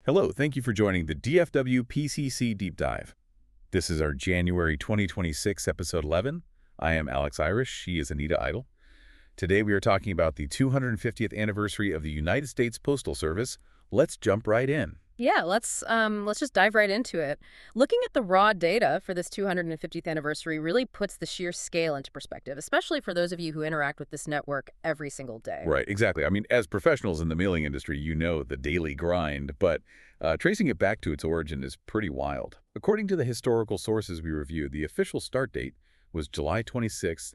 Hello, thank you for joining the DFW PCC Deep Dive. This is our January 2026 episode 11. I am Alex Irish. She is Anita Idle. Today we are talking about the 250th anniversary of the United States Postal Service. Let's jump right in. Yeah, let's just dive right into it. Looking at the raw data for this 250th anniversary really puts the sheer scale into perspective, especially for those of you who interact with this network every single day. Right, exactly. I mean, as professionals in the mailing industry, you know the daily grind, but tracing it back to its origin is pretty wild. According to the historical sources we reviewed, the official start date was July 26,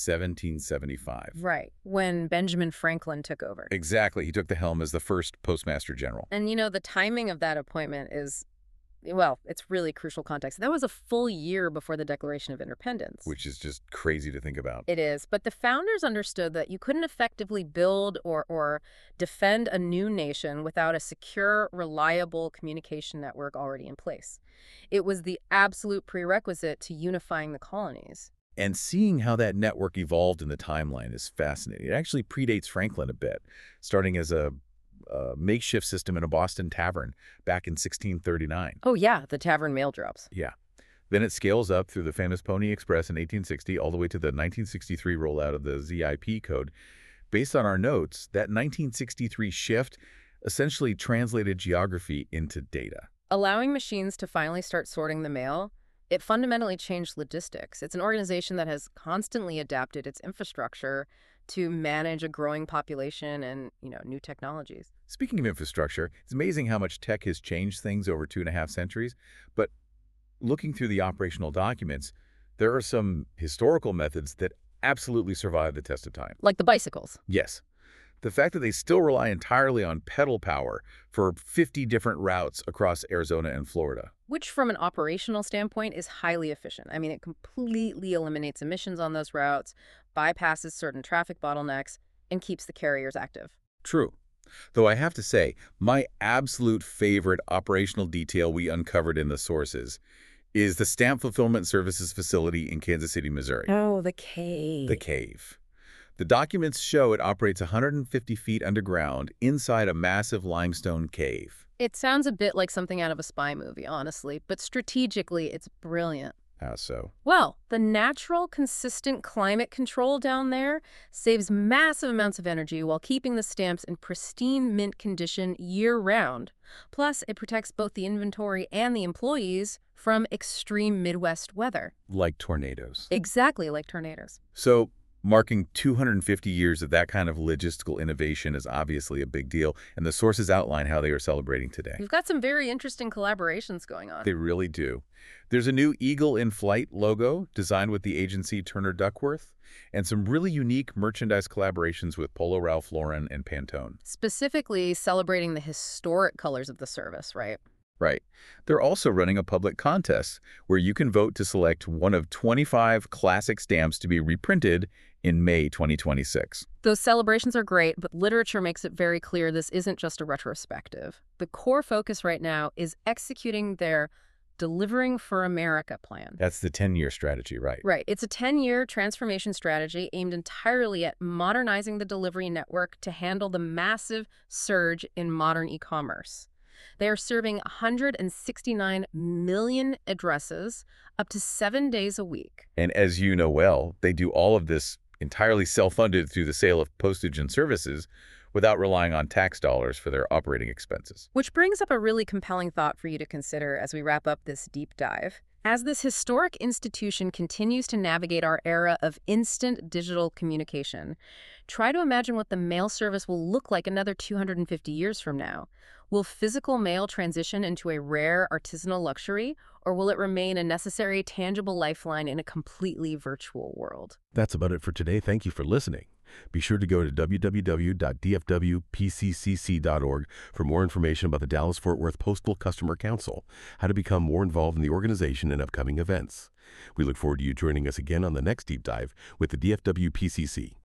1775. Right, when Benjamin Franklin took over. Exactly. He took the helm as the first Postmaster General. And the timing of that appointment is, well, it's really crucial context. That was a full year before the Declaration of Independence. Which is just crazy to think about. It is, but the founders understood that you couldn't effectively build or defend a new nation without a secure, reliable communication network already in place. It was the absolute prerequisite to unifying the colonies. And seeing how that network evolved in the timeline is fascinating. It actually predates Franklin a bit, starting as a makeshift system in a Boston tavern back in 1639. Oh, yeah, the tavern mail drops. Yeah. Then it scales up through the famous Pony Express in 1860 all the way to the 1963 rollout of the ZIP code. Based on our notes, that 1963 shift essentially translated geography into data. Allowing machines to finally start sorting the mail, it fundamentally changed logistics. It's an organization that has constantly adapted its infrastructure to manage a growing population and, new technologies. Speaking of infrastructure, it's amazing how much tech has changed things over 2.5 centuries. But looking through the operational documents, there are some historical methods that absolutely survive the test of time. Like the bicycles. Yes. The fact that they still rely entirely on pedal power for 50 different routes across Arizona and Florida. Which, from an operational standpoint, is highly efficient. I mean, it completely eliminates emissions on those routes, bypasses certain traffic bottlenecks, and keeps the carriers active. True. Though I have to say, my absolute favorite operational detail we uncovered in the sources is the Stamp Fulfillment Services facility in Kansas City, Missouri. Oh, the cave. The cave. The documents show it operates 150 feet underground inside a massive limestone cave. It sounds a bit like something out of a spy movie, honestly, but strategically, it's brilliant. How so? Well, the natural, consistent climate control down there saves massive amounts of energy while keeping the stamps in pristine mint condition year-round. Plus, it protects both the inventory and the employees from extreme Midwest weather. Like tornadoes. Exactly like tornadoes. So, marking 250 years of that kind of logistical innovation is obviously a big deal, and the sources outline how they are celebrating today. We've got some very interesting collaborations going on. They really do. There's a new Eagle in Flight logo designed with the agency Turner Duckworth, and some really unique merchandise collaborations with Polo Ralph Lauren and Pantone. Specifically celebrating the historic colors of the service, right? Right. They're also running a public contest where you can vote to select one of 25 classic stamps to be reprinted in May 2026. Those celebrations are great, but literature makes it very clear this isn't just a retrospective. The core focus right now is executing their Delivering for America plan. That's the 10-year strategy, right? Right. It's a 10-year transformation strategy aimed entirely at modernizing the delivery network to handle the massive surge in modern e-commerce. They are serving 169 million addresses up to 7 days a week. And as you know well, they do all of this entirely self-funded through the sale of postage and services without relying on tax dollars for their operating expenses. Which brings up a really compelling thought for you to consider as we wrap up this deep dive. As this historic institution continues to navigate our era of instant digital communication, try to imagine what the mail service will look like another 250 years from now. Will physical mail transition into a rare artisanal luxury, or will it remain a necessary, tangible lifeline in a completely virtual world? That's about it for today. Thank you for listening. Be sure to go to www.dfwpccc.org for more information about the Dallas-Fort Worth Postal Customer Council, how to become more involved in the organization and upcoming events. We look forward to you joining us again on the next Deep Dive with the DFW PCC.